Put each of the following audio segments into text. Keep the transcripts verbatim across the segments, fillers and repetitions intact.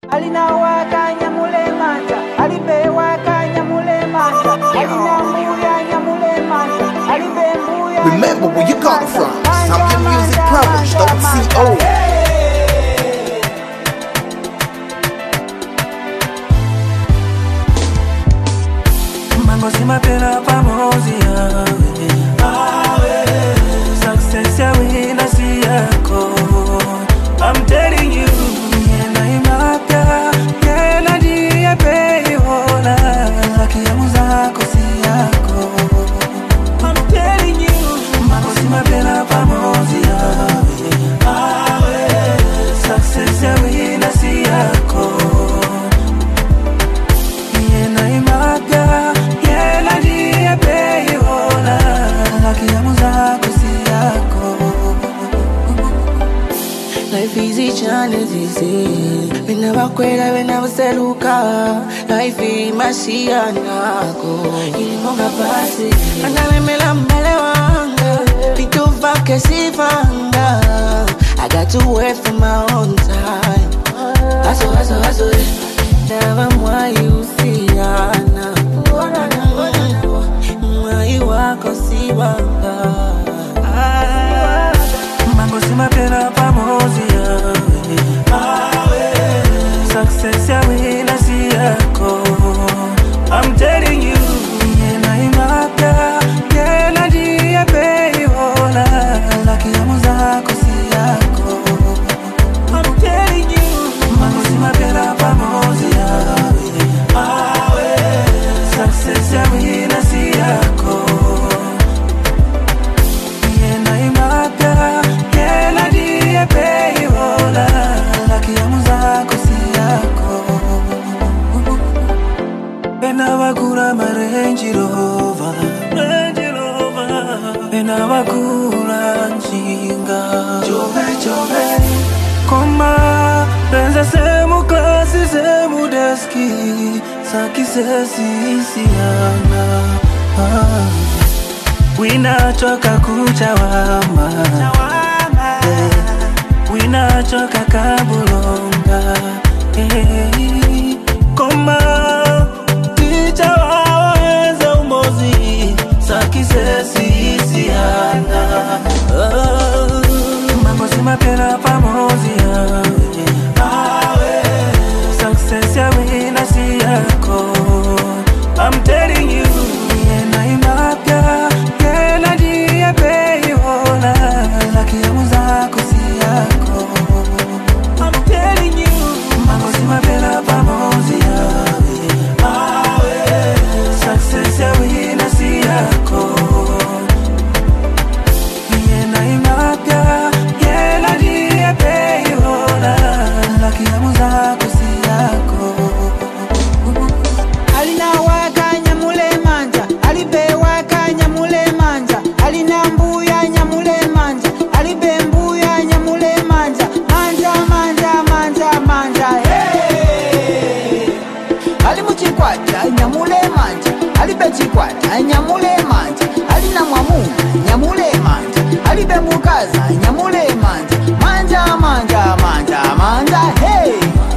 Alina waka nyamule manja, alibe waka nyamule manja, alina mbuya nyamule manja, alibe mbuya. Remember where you come from. Zambian Music Publish dot co. Mango si mapela pamoja, awe success ya wina si yako. I'm telling you, yena imapya, yena diye peihola, laki ya muzako si yako. I'm telling you, mango si mapela pamoja, awe success ya wina si yako. Yena imapya, yena diye peihola, laki ya muzako si yako. Life easy, challenge easy. We never quit, we never seluka. Life is mashia nako. Ili monga pasi. Anga me la mbele wanga. Vitu vake sifanga. I got to wait for my own time. Hustle, hustle, hustle. Never mwai usiana. Mwai wako si wanga. Mango si mapela pamoja, awe success ya wina si yako. I'm telling you, yena imapya, yena diye peihola, laki ya muzako si yako. I'm telling you, mango si mapela pamoja, awe success ya wina si yako. Yena imapya, yena diye peihola, laki ya muzako si yako. Bena wakura marenji rova, Range Rover. Bena wakura njinga, Jove, Jove. Koma, benza semu klasi, semu deski, saki sesi siana. Ah. Wina choka kuchawama, yeah. Wina choka kabulonga, hey. Koma ticha waweza umozi, saki sesi siana. Oh. Mango si mapela pamoja, awe success ya wina si yako. I'm telling you, yena imapya, yena diye peihola, laki ya muzako si yako. I'm telling you, mango si mapela pamoja, awe success ya wina si yako. Yena imapya, yena diye peihola, laki ya muzako si yako. Alina waka nyamule manja, alibe waka nyamule manja, alina mbuya nyamule manja, alibe mbuya nyamule manja, manja manja manja manja, hey. Alimu chikwata nyamule manja, alibe chikwata nyamule manja, alina mwamu nyamule manja, alibe mbukaza nyamule manja, manja manja manja manja, hey.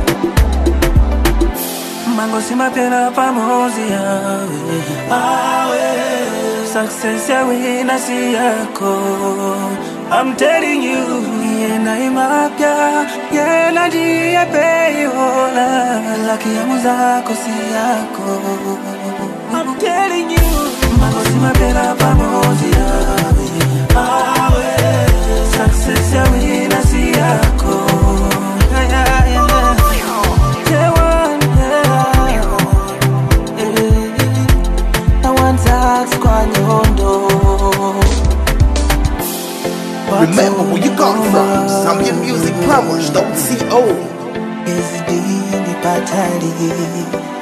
Mango si mapela pamoja, awe success ya wina si yako. I'm telling you, yena imapya, yena diye peihola, laki ya muzako si yako. I'm telling you, mango si mapela pamoja, awe success ya wina si yako. Yeah, yeah, yeah. Remember where you come from. Zambian Music Publish dot co. Is the patali.